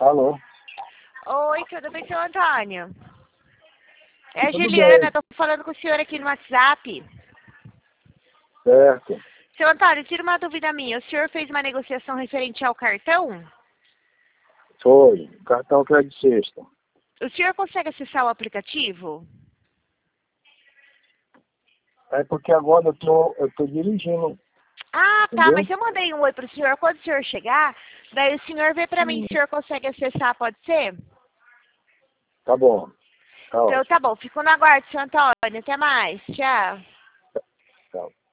Alô? Oi, tudo bem, seu Antônio? É a Tudo Juliana, bem. tô falando com o senhor aqui no WhatsApp. Certo. Seu Antônio, tira uma dúvida minha. O senhor fez uma negociação referente ao cartão? Foi. Cartão crédito sexta. O senhor consegue acessar o aplicativo? É porque agora eu tô dirigindo, Ah, tá, entendeu? mas eu mandei um oi pro senhor. Quando o senhor chegar, daí o senhor vê pra mim se o senhor consegue acessar, pode ser? Tá bom. Tá Então ótimo. tá bom, fico no aguardo, seu Antônio. Até mais. Tchau. Tchau.